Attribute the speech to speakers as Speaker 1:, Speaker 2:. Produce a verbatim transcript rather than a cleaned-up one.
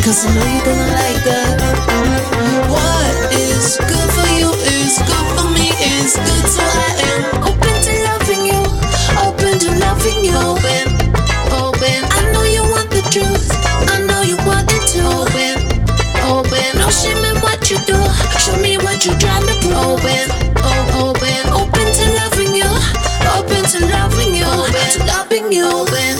Speaker 1: Cause I know you're gonna like that. What is good for you is good for me, is good, so I am open to loving you, open to loving you. Open, open, I know you want the truth, I know you want it to. Open, open, no shame in what you do, show me what you're trying to prove. Open, oh, open, open to loving you, open to loving you, open to loving you. Open.